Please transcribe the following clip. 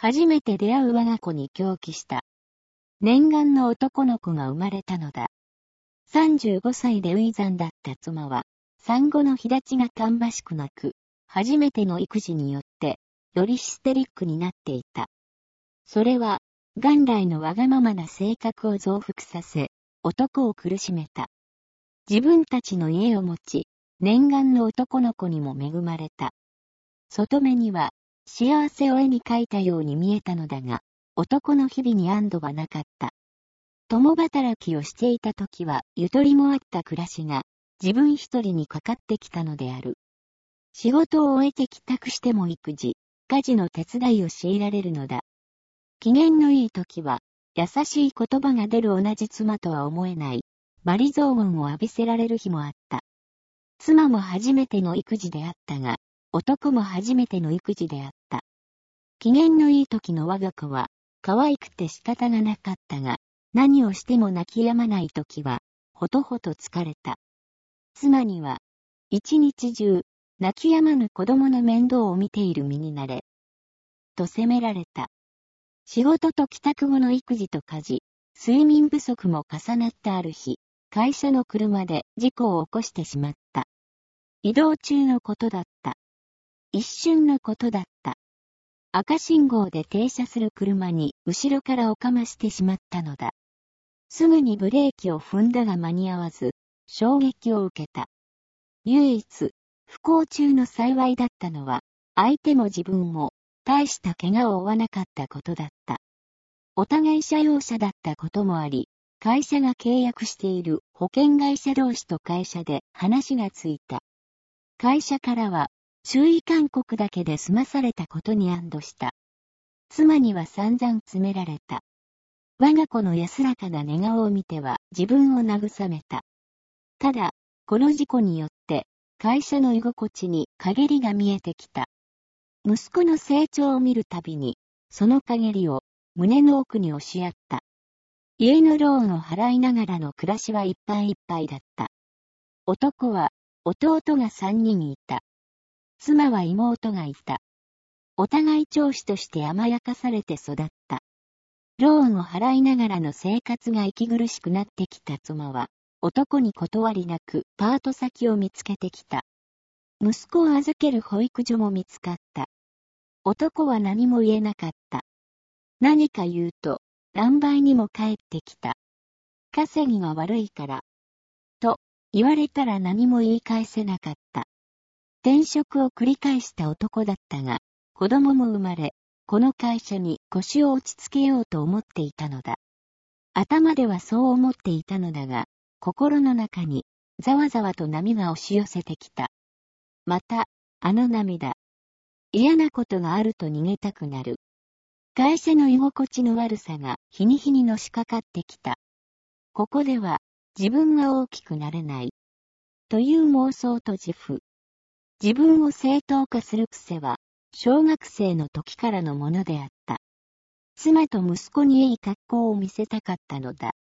初めて出会う我が子に狂気した。念願の男の子が生まれたのだ。35歳で初産だった妻は、産後の肥立ちが芳しくなく、初めての育児によって、よりヒステリックになっていた。それは、元来のわがままな性格を増幅させ、男を苦しめた。自分たちの家を持ち、念願の男の子にも恵まれた。外目には、幸せを絵に描いたように見えたのだが、男の日々に安堵はなかった。共働きをしていた時は、ゆとりもあった暮らしが、自分一人にかかってきたのである。仕事を終えて帰宅しても育児、家事の手伝いを強いられるのだ。機嫌のいい時は、優しい言葉が出る同じ妻とは思えない、罵詈雑言を浴びせられる日もあった。妻も初めての育児であったが、男も初めての育児であった。機嫌のいい時の我が子は、可愛くて仕方がなかったが、何をしても泣き止まない時は、ほとほと疲れた。妻には、一日中、泣き止まぬ子供の面倒を見ている身になれ、と責められた。仕事と帰宅後の育児と家事、睡眠不足も重なったある日、会社の車で事故を起こしてしまった。移動中のことだった。一瞬のことだった。赤信号で停車する車に後ろからおかましてしまったのだ。すぐにブレーキを踏んだが間に合わず、衝撃を受けた。唯一、不幸中の幸いだったのは、相手も自分も、大した怪我を負わなかったことだった。お互い社用車だったこともあり、会社が契約している保険会社同士と会社で話がついた。会社からは、注意勧告だけで済まされたことに安堵した。妻には散々詰められた。我が子の安らかな寝顔を見ては自分を慰めた。ただ、この事故によって、会社の居心地に陰りが見えてきた。息子の成長を見るたびに、その陰りを胸の奥に押し合った。家のローンを払いながらの暮らしはいっぱいいっぱいだった。男は、弟が3人いた。妻は妹がいた。お互い長子として甘やかされて育った。ローンを払いながらの生活が息苦しくなってきた妻は、男に断りなくパート先を見つけてきた。息子を預ける保育所も見つかった。男は何も言えなかった。何か言うと、何倍にも返ってきた。稼ぎが悪いから。と、言われたら何も言い返せなかった。転職を繰り返した男だったが、子供も生まれ、この会社に腰を落ち着けようと思っていたのだ。頭ではそう思っていたのだが、心の中にざわざわと波が押し寄せてきた。また、あの涙。嫌なことがあると逃げたくなる。会社の居心地の悪さが日に日にのしかかってきた。ここでは自分が大きくなれない。という妄想と自負。自分を正当化する癖は、小学生の時からのものであった。妻と息子にいい格好を見せたかったのだ。